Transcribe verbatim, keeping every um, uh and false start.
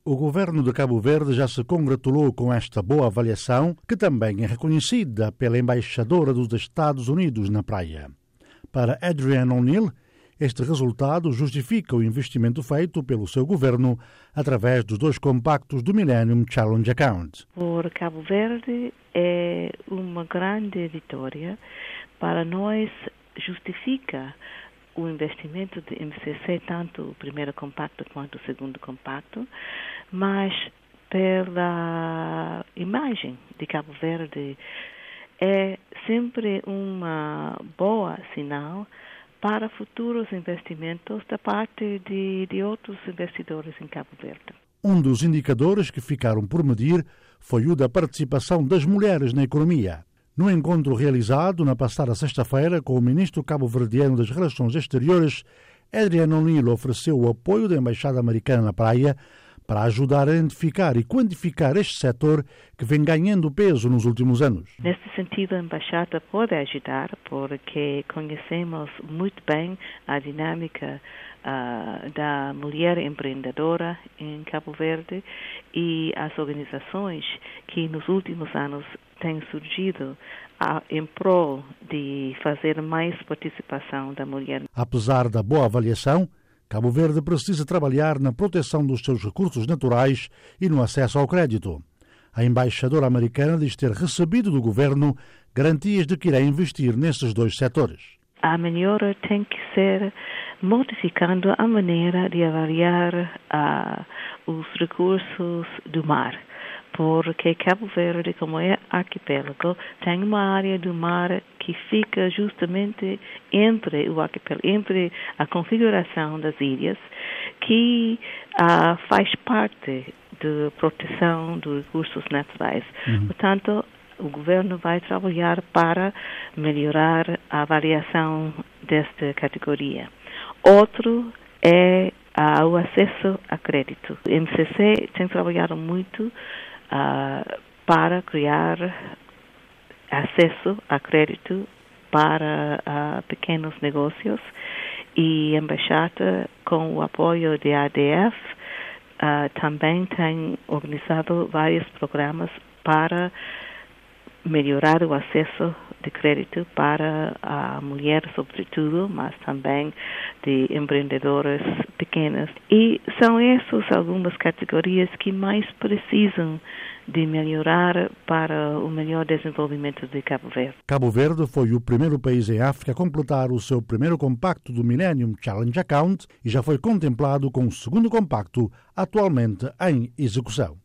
O governo de Cabo Verde já se congratulou com esta boa avaliação, que também é reconhecida pela embaixadora dos Estados Unidos na praia. Para Adrienne O'Neill, este resultado justifica o investimento feito pelo seu governo através dos dois compactos do Millennium Challenge Account. Por Cabo Verde é uma grande vitória. Para nós, justifica o investimento de M C C, tanto o primeiro compacto quanto o segundo compacto, mas pela imagem de Cabo Verde é sempre uma boa sinal para futuros investimentos da parte de, de outros investidores em Cabo Verde. Um dos indicadores que ficaram por medir foi o da participação das mulheres na economia. No encontro realizado na passada sexta-feira com o ministro cabo-verdiano das Relações Exteriores, Adrienne O'Neill ofereceu o apoio da Embaixada Americana na praia para ajudar a identificar e quantificar este setor que vem ganhando peso nos últimos anos. Neste sentido, a Embaixada pode ajudar porque conhecemos muito bem a dinâmica uh, da mulher empreendedora em Cabo Verde e as organizações que nos últimos anos têm surgido uh, em prol de fazer mais participação da mulher. Apesar da boa avaliação, Cabo Verde precisa trabalhar na proteção dos seus recursos naturais e no acesso ao crédito. A embaixadora americana diz ter recebido do governo garantias de que irá investir nesses dois setores. A melhora tem que ser modificando a maneira de avaliar uh, os recursos do mar, porque Cabo Verde, como é arquipélago, tem uma área do mar que fica justamente entre o arquipélago, entre a configuração das ilhas, que uh, faz parte da proteção dos recursos naturais. Uhum. Portanto, o governo vai trabalhar para melhorar a avaliação desta categoria. Outro é uh, o acesso a crédito. O M C C tem trabalhado muito uh, para criar acesso a crédito para uh, pequenos negócios, e a Embaixada, com o apoio da A D F, uh, também tem organizado vários programas para melhorar o acesso de crédito para a mulher, sobretudo, mas também de empreendedores pequenos. E são essas algumas categorias que mais precisam de melhorar para o melhor desenvolvimento de Cabo Verde. Cabo Verde foi o primeiro país em África a completar o seu primeiro compacto do Millennium Challenge Account e já foi contemplado com o segundo compacto, atualmente em execução.